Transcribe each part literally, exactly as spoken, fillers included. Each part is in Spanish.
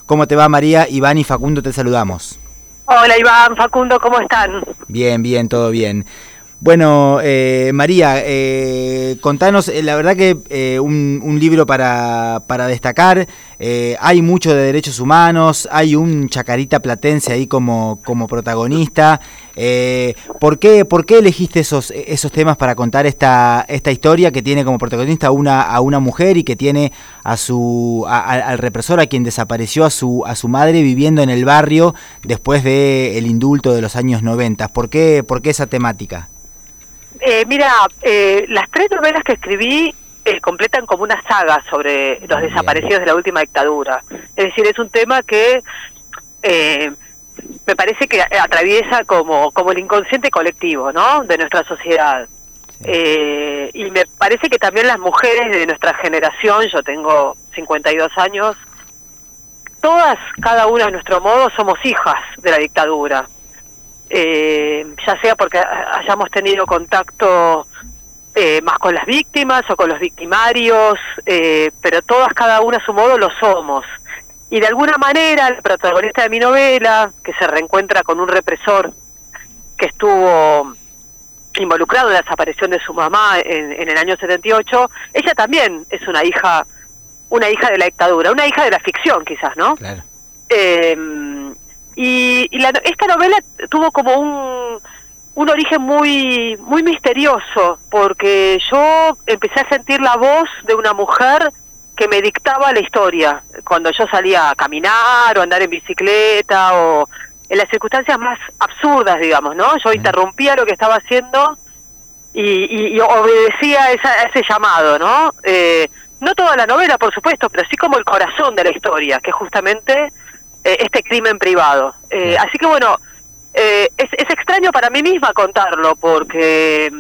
¿Cómo te va, María? Iván y Facundo te saludamos. Hola, Iván, Facundo, ¿cómo están? Bien, bien, todo bien. Bueno, eh, María, eh, contanos, eh, la verdad que eh, un, un libro para, para destacar, eh, hay mucho de derechos humanos, hay un chacarita platense ahí como, como protagonista. Eh, ¿por qué, por qué elegiste esos, esos temas para contar esta, esta historia que tiene como protagonista a una, a una mujer y que tiene a su, a, a, al represor, a quien desapareció a su, a su madre viviendo en el barrio después del indulto de los años noventa? ¿Por qué, por qué esa temática? Eh, mira, eh, las tres novelas que escribí eh, completan como una saga sobre los Bien. desaparecidos de la última dictadura. Es decir, es un tema que eh, me parece que atraviesa como, como el inconsciente colectivo, ¿no?, de nuestra sociedad. Sí. Eh, y me parece que también las mujeres de nuestra generación, yo tengo cincuenta y dos años, todas, cada una a nuestro modo, somos hijas de la dictadura. Eh, ya sea porque hayamos tenido contacto eh, más con las víctimas o con los victimarios, eh, pero todas, cada una a su modo, lo somos. Y de alguna manera, el protagonista de mi novela, que se reencuentra con un represor que estuvo involucrado en la desaparición de su mamá en, en el año setenta y ocho, ella también es una hija, una hija de la dictadura, una hija de la ficción quizás, ¿no? Claro. Eh, Y, y la, esta novela tuvo como un, un origen muy muy misterioso, porque yo empecé a sentir la voz de una mujer que me dictaba la historia, cuando yo salía a caminar o a andar en bicicleta o en las circunstancias más absurdas, digamos, ¿no? Yo interrumpía lo que estaba haciendo y, y, y obedecía a, esa, a ese llamado, ¿no? Eh, no toda la novela, por supuesto, pero sí como el corazón de la historia, que justamente este crimen privado. Eh, así que bueno, eh, es, es extraño para mí misma contarlo, porque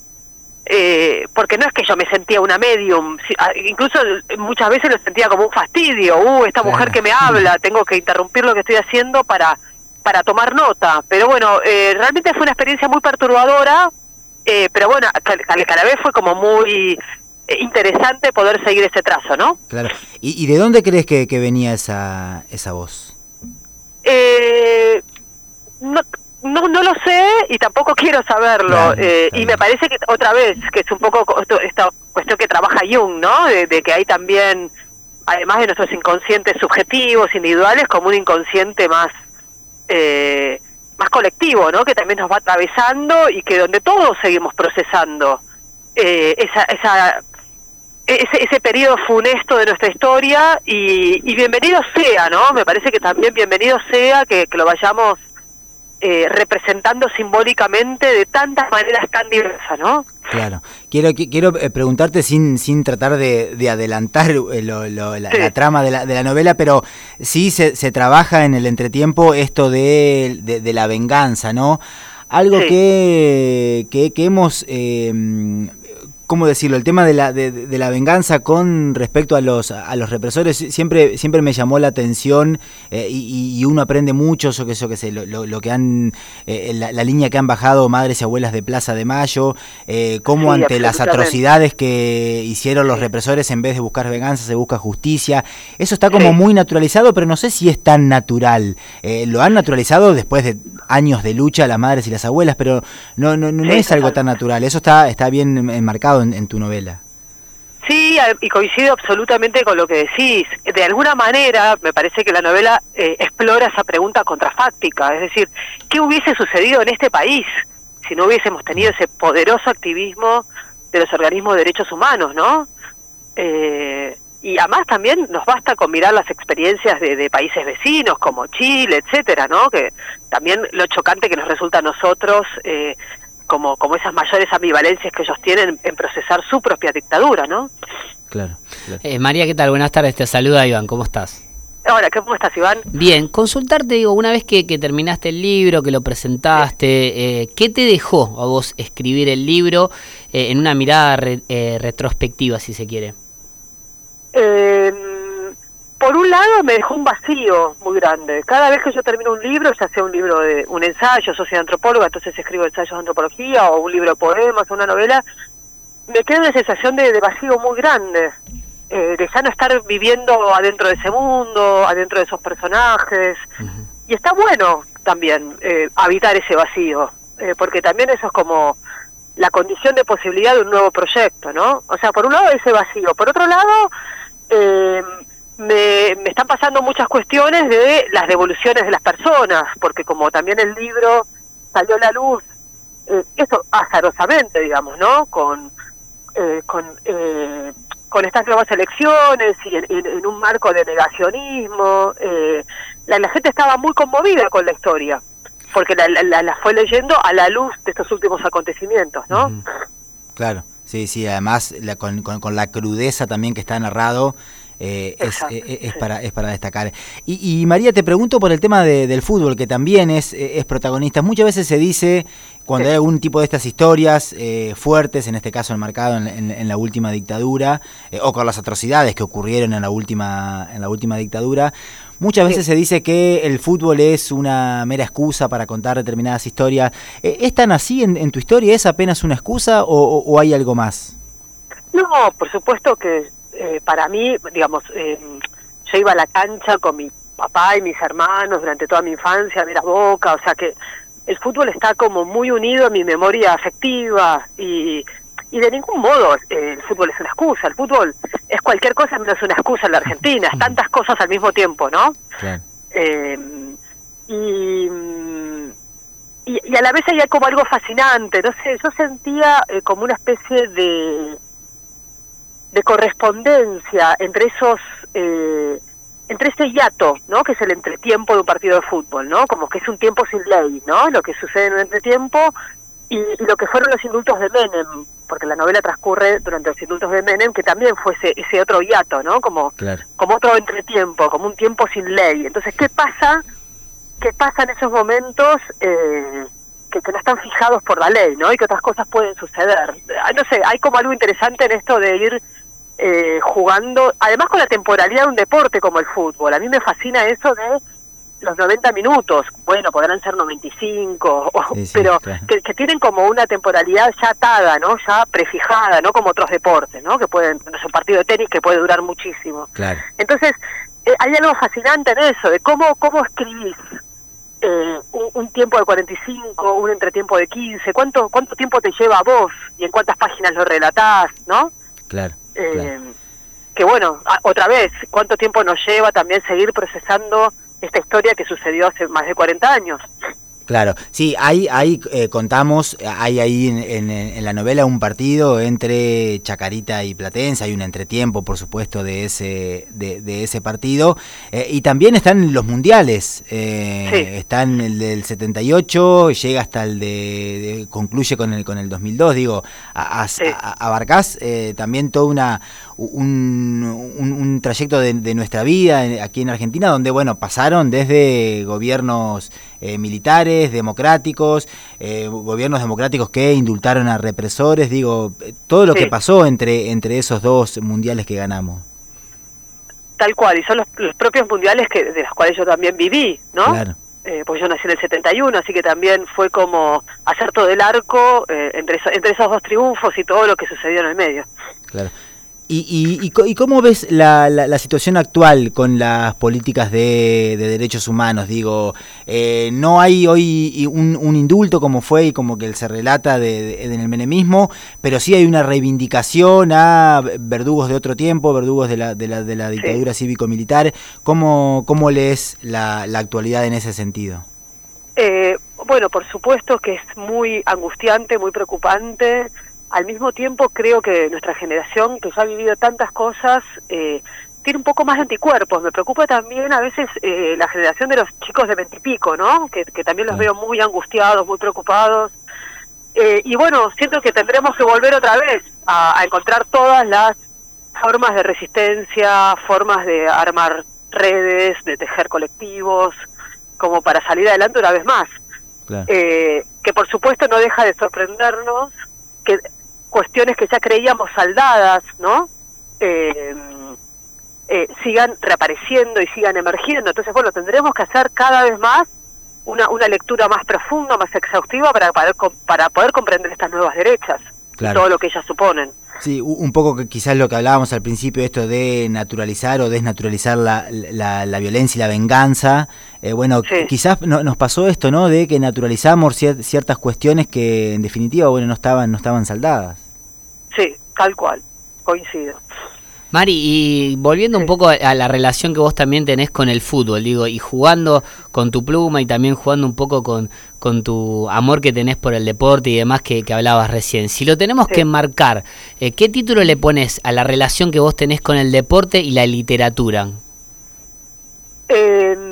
eh, porque no es que yo me sentía una medium, incluso muchas veces lo sentía como un fastidio. Uh, esta mujer que me habla, tengo que interrumpir lo que estoy haciendo para para tomar nota. Pero bueno, eh, realmente fue una experiencia muy perturbadora, eh, pero bueno, a la vez fue como muy interesante poder seguir ese trazo, ¿no? Claro. ¿Y, y de dónde crees que, que venía esa esa voz? Eh, no, no no lo sé y tampoco quiero saberlo. Claro, eh, claro. Y me parece que otra vez, que es un poco esto, esta cuestión que trabaja Jung, ¿no? De, de que hay también, además de nuestros inconscientes subjetivos, individuales, como un inconsciente más eh, más colectivo, ¿no? Que también nos va atravesando y que donde todos seguimos procesando eh, esa esa ese ese periodo funesto de nuestra historia, y, y bienvenido sea, ¿no? Me parece que también bienvenido sea que, que lo vayamos eh, representando simbólicamente de tantas maneras tan diversas, ¿no? Claro. Quiero quiero preguntarte sin sin tratar de, de adelantar lo, lo, la, sí. la trama de la, de la novela, pero sí se, se trabaja en el entretiempo esto de, de, de la venganza, ¿no? Algo sí. que, que, que hemos... Eh, ¿cómo decirlo? El tema de la de, de la venganza con respecto a los a los represores siempre siempre me llamó la atención, eh, y, y uno aprende mucho, yo que yo que sé, lo, lo, lo que han eh, la, la línea que han bajado madres y abuelas de Plaza de Mayo, eh, cómo sí, ante las atrocidades que hicieron los represores, en vez de buscar venganza se busca justicia. Eso está como sí. muy naturalizado, pero no sé si es tan natural. Eh, lo han naturalizado después de años de lucha las madres y las abuelas, pero no no no, no sí, es algo tan natural. Eso está está bien enmarcado En, en tu novela. Sí, y coincido absolutamente con lo que decís. De alguna manera, me parece que la novela eh, explora esa pregunta contrafáctica, es decir, ¿qué hubiese sucedido en este país si no hubiésemos tenido ese poderoso activismo de los organismos de derechos humanos, ¿no? Eh, y además también nos basta con mirar las experiencias de, de países vecinos como Chile, etcétera, ¿no? Que también lo chocante que nos resulta a nosotros eh, como como esas mayores ambivalencias que ellos tienen en procesar su propia dictadura, ¿no? Claro. claro. Eh, María, ¿qué tal? Buenas tardes, te saluda Iván, ¿cómo estás? Hola, ¿cómo estás, Iván? Bien, consultarte, digo, una vez que, que terminaste el libro, que lo presentaste, eh, ¿qué te dejó a vos escribir el libro eh, en una mirada re, eh, retrospectiva, si se quiere? Eh, por un lado me dejó un vacío muy grande. Cada vez que yo termino un libro, ya sea un libro de un ensayo, yo soy antropóloga, entonces escribo ensayos de antropología, o un libro de poemas, o una novela, me queda una sensación de, de vacío muy grande. eh, de ya no estar viviendo adentro de ese mundo, adentro de esos personajes. Uh-huh. Y está bueno también eh, habitar ese vacío, eh, porque también eso es como la condición de posibilidad de un nuevo proyecto, ¿no? O sea, por un lado ese vacío, por otro lado eh, me, me están pasando muchas cuestiones de las devoluciones de las personas, porque como también el libro salió a la luz, eh, eso azarosamente, digamos, ¿no? Con eh, con eh, con estas nuevas elecciones y en, en, en un marco de negacionismo, eh, la, la gente estaba muy conmovida con la historia, porque la, la, la fue leyendo a la luz de estos últimos acontecimientos, ¿no? Uh-huh. Claro, sí, sí, además la, con, con, con la crudeza también que está narrado, eh, es, es, es, para, es para destacar. Y, y María, te pregunto por el tema de, del fútbol, que también es, es protagonista. Muchas veces se dice, cuando sí. hay algún tipo de estas historias eh, fuertes, en este caso enmarcado en, en, en la última dictadura, eh, o con las atrocidades que ocurrieron en la última, en la última dictadura, muchas veces sí. se dice que el fútbol es una mera excusa para contar determinadas historias. ¿Es tan así en, en tu historia? ¿Es apenas una excusa o, o, o hay algo más? No, por supuesto que eh, para mí, digamos, eh, yo iba a la cancha con mi papá y mis hermanos durante toda mi infancia a ver a Boca, o sea que el fútbol está como muy unido a mi memoria afectiva y... Y de ningún modo eh, el fútbol es una excusa, el fútbol es cualquier cosa menos una excusa en la Argentina, es tantas cosas al mismo tiempo, ¿no? Claro. Eh, y, y, y a la vez hay como algo fascinante, no sé, yo sentía eh, como una especie de, de correspondencia entre esos, eh, entre ese hiato, ¿no? Que es el entretiempo de un partido de fútbol, ¿no? Como que es un tiempo sin ley, ¿no? Lo que sucede en el entretiempo y, y lo que fueron los indultos de Menem, porque la novela transcurre durante los indultos de Menem, que también fue ese, ese otro hiato, ¿no? Como, claro. como otro entretiempo, como un tiempo sin ley. Entonces, ¿qué pasa? ¿Qué pasa en esos momentos eh, que, que no están fijados por la ley, ¿no? Y que otras cosas pueden suceder. No sé, hay como algo interesante en esto de ir eh, jugando, además con la temporalidad de un deporte como el fútbol. A mí me fascina eso de los noventa minutos, bueno, podrán ser noventa y cinco, o, sí, sí, pero claro. que, que tienen como una temporalidad ya atada, ¿no? Ya prefijada, ¿no? Como otros deportes, ¿no? Que pueden, no sé, un partido de tenis que puede durar muchísimo. Claro. Entonces, eh, hay algo fascinante en eso, de cómo cómo escribís eh, un, un tiempo de cuarenta y cinco, un entretiempo de quince, cuánto cuánto tiempo te lleva a vos y en cuántas páginas lo relatás, ¿no? Claro, eh, claro. Que bueno, a, otra vez, cuánto tiempo nos lleva también seguir procesando esta historia que sucedió hace más de cuarenta años. Claro, sí, hay, hay eh, contamos, hay ahí en, en, en la novela un partido entre Chacarita y Platense, hay un entretiempo, por supuesto, de ese de, de ese partido, eh, y también están los mundiales, eh, sí. Están el del setenta y ocho, llega hasta el de, de concluye con el con el dos mil dos, digo, a, a, sí. a, abarcás eh, también toda una un, un, un trayecto de, de nuestra vida aquí en Argentina, donde bueno, pasaron desde gobiernos eh, militares, democráticos, eh, gobiernos democráticos que indultaron a represores, digo, todo lo sí. que pasó entre entre esos dos mundiales que ganamos. Tal cual, y son los, los propios mundiales que de los cuales yo también viví, ¿no? Claro. Eh, pues yo nací en el setenta y uno, así que también fue como hacer todo el arco eh, entre, eso, entre esos dos triunfos y todo lo que sucedió en el medio. Claro. ¿Y, y, y, y cómo ves la, la, la situación actual con las políticas de, de derechos humanos? Digo, eh, no hay hoy un, un indulto como fue y como que se relata de, de, en el menemismo, pero sí hay una reivindicación a verdugos de otro tiempo, verdugos de la, de la, de la dictadura sí. cívico-militar. ¿Cómo, cómo lees la, la actualidad en ese sentido? Eh, bueno, por supuesto que es muy angustiante, muy preocupante. Al mismo tiempo creo que nuestra generación, que ya ha vivido tantas cosas, eh, tiene un poco más de anticuerpos. Me preocupa también a veces eh, la generación de los chicos de veintipico, ¿no? Que, que también los veo muy angustiados, muy preocupados. Eh, y bueno, siento que tendremos que volver otra vez a, a encontrar todas las formas de resistencia, formas de armar redes, de tejer colectivos, como para salir adelante una vez más. Claro. Eh, que por supuesto no deja de sorprendernos que cuestiones que ya creíamos saldadas, ¿no? Eh, eh, sigan reapareciendo y sigan emergiendo. Entonces, bueno, tendremos que hacer cada vez más una, una lectura más profunda, más exhaustiva para, para, para poder comprender estas nuevas derechas. claro. todo lo que ellas suponen. Sí, un poco que quizás lo que hablábamos al principio, esto de naturalizar o desnaturalizar la, la, la violencia y la venganza, eh, bueno, sí. quizás no, nos pasó esto, ¿no? De que naturalizamos cier ciertas cuestiones que en definitiva, bueno, no estaban, no estaban saldadas. Sí, tal cual, coincido. Mari, y volviendo sí. un poco a la relación que vos también tenés con el fútbol, digo, y jugando con tu pluma y también jugando un poco con, con tu amor que tenés por el deporte y demás que, que hablabas recién. Si lo tenemos sí. que enmarcar, eh, ¿qué título le pones a la relación que vos tenés con el deporte y la literatura? Eh,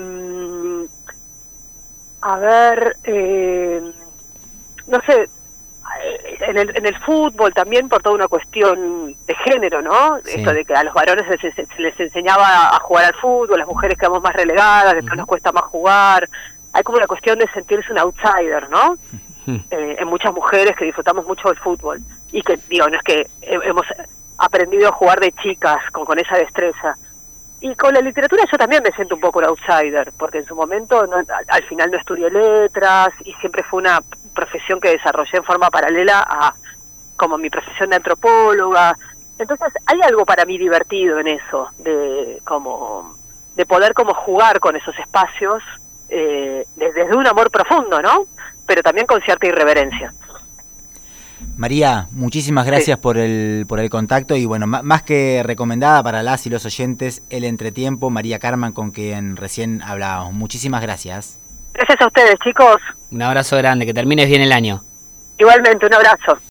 a ver, eh, no sé... En el, en el fútbol también por toda una cuestión de género, ¿no? Sí. Esto de que a los varones se, se, se les enseñaba a jugar al fútbol, las mujeres quedamos más relegadas, después uh-huh. nos cuesta más jugar. Hay como una cuestión de sentirse un outsider, ¿no? Uh-huh. Eh, en muchas mujeres que disfrutamos mucho del fútbol. Y que, digo, no es que he, hemos aprendido a jugar de chicas con, con esa destreza. Y con la literatura yo también me siento un poco un outsider, porque en su momento no, al, al final no estudié letras y siempre fue una profesión que desarrollé en forma paralela a como mi profesión de antropóloga. Entonces hay algo para mí divertido en eso, de como de poder como jugar con esos espacios eh, desde un amor profundo, ¿no? Pero también con cierta irreverencia. María, muchísimas gracias sí. por el por el contacto y bueno, más que recomendada para las y los oyentes, El Entretiempo, María Karman, con quien recién hablábamos. Muchísimas gracias. Gracias a ustedes, chicos. Un abrazo grande, que termines bien el año. Igualmente, un abrazo.